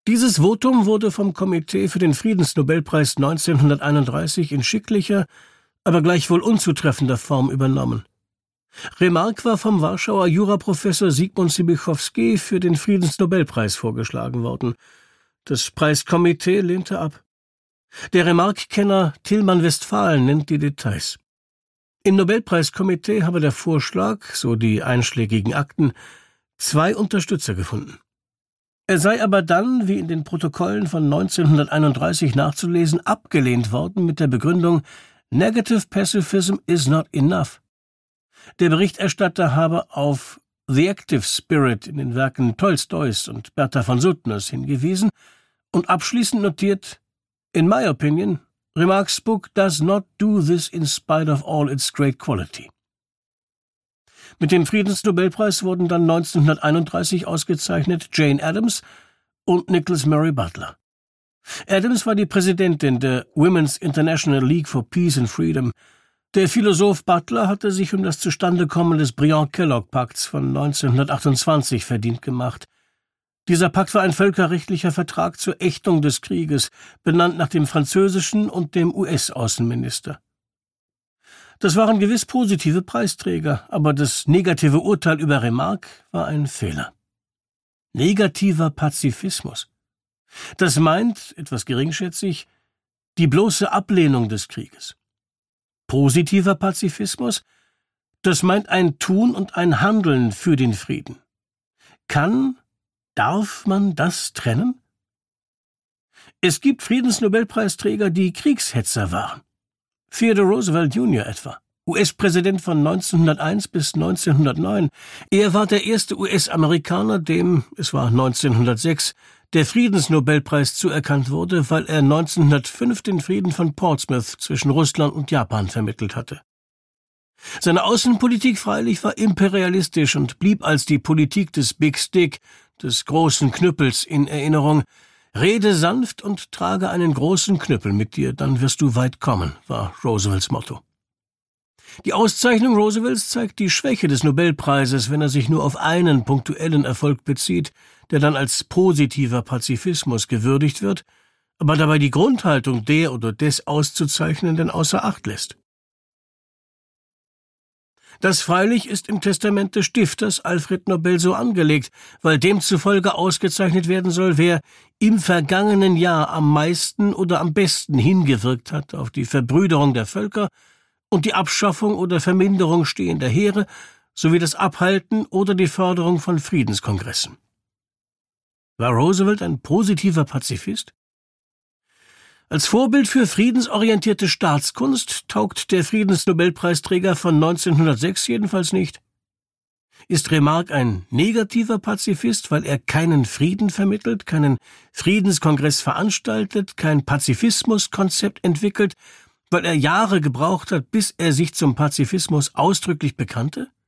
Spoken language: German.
Dieses Votum wurde vom Komitee für den Friedensnobelpreis 1931 in schicklicher, aber gleichwohl unzutreffender Form übernommen. Remarque war vom Warschauer Juraprofessor Sigmund Sibichowski für den Friedensnobelpreis vorgeschlagen worden. Das Preiskomitee lehnte ab. Der Remarque-Kenner Tilman Westphalen nennt die Details. Im Nobelpreiskomitee habe der Vorschlag, so die einschlägigen Akten, 2 Unterstützer gefunden. Er sei aber dann, wie in den Protokollen von 1931 nachzulesen, abgelehnt worden mit der Begründung Negative Pacifism is not enough. Der Berichterstatter habe auf The Active Spirit in den Werken Tolstois und Bertha von Suttners hingewiesen und abschließend notiert, In my opinion, Remarque's book does not do this in spite of all its great quality. Mit dem Friedensnobelpreis wurden dann 1931 ausgezeichnet Jane Addams und Nicholas Murray Butler. Addams war die Präsidentin der Women's International League for Peace and Freedom. Der Philosoph Butler hatte sich um das Zustandekommen des Briand-Kellogg-Pakts von 1928 verdient gemacht. Dieser Pakt war ein völkerrechtlicher Vertrag zur Ächtung des Krieges, benannt nach dem französischen und dem US-Außenminister. Das waren gewiss positive Preisträger, aber das negative Urteil über Remarque war ein Fehler. Negativer Pazifismus. Das meint, etwas geringschätzig, die bloße Ablehnung des Krieges. Positiver Pazifismus, das meint ein Tun und ein Handeln für den Frieden. Darf man das trennen? Es gibt Friedensnobelpreisträger, die Kriegshetzer waren. Theodore Roosevelt Jr. etwa, US-Präsident von 1901 bis 1909. Er war der erste US-Amerikaner, dem, es war 1906, der Friedensnobelpreis zuerkannt wurde, weil er 1905 den Frieden von Portsmouth zwischen Russland und Japan vermittelt hatte. Seine Außenpolitik freilich war imperialistisch und blieb als die Politik des Big Stick, des großen Knüppels, in Erinnerung. Rede sanft und trage einen großen Knüppel mit dir, dann wirst du weit kommen, war Roosevelts Motto. Die Auszeichnung Roosevelts zeigt die Schwäche des Nobelpreises, wenn er sich nur auf einen punktuellen Erfolg bezieht, der dann als positiver Pazifismus gewürdigt wird, aber dabei die Grundhaltung der oder des Auszuzeichnenden außer Acht lässt. Das freilich ist im Testament des Stifters Alfred Nobel so angelegt, weil demzufolge ausgezeichnet werden soll, wer im vergangenen Jahr am meisten oder am besten hingewirkt hat auf die Verbrüderung der Völker und die Abschaffung oder Verminderung stehender Heere sowie das Abhalten oder die Förderung von Friedenskongressen. War Roosevelt ein positiver Pazifist? Als Vorbild für friedensorientierte Staatskunst taugt der Friedensnobelpreisträger von 1906 jedenfalls nicht. Ist Remarque ein negativer Pazifist, weil er keinen Frieden vermittelt, keinen Friedenskongress veranstaltet, kein Pazifismuskonzept entwickelt, weil er Jahre gebraucht hat, bis er sich zum Pazifismus ausdrücklich bekannte?